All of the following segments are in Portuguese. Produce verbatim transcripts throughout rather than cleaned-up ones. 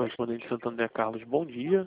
correspondente Santander Carlos, bom dia.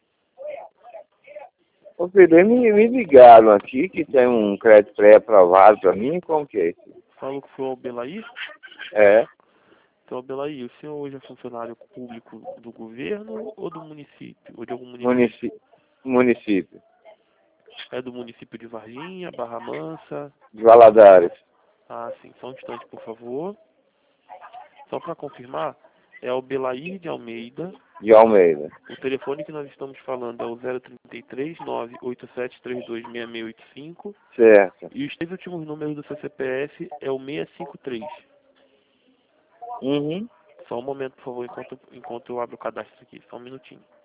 Ô Pedro, me, me ligaram aqui que tem um crédito pré-aprovado para mim, como que é isso? Falou que foi o Albelaí? É, Então, Albelaí, o senhor hoje é funcionário público do governo ou do município? Ou de algum município? município. município É do município de Varginha, Barra Mansa? de Valadares. Ah, sim. Só um instante, por favor. Só para confirmar, é Albelaí de Almeida. De Almeida. O telefone que nós estamos falando é o zero trinta e três, nove oito sete três dois seis seis oito cinco. Certo. E os três últimos números do seu C P F é o seiscentos e cinquenta e três. Uhum. Só um momento, por favor, enquanto, enquanto eu abro o cadastro aqui. Só um minutinho.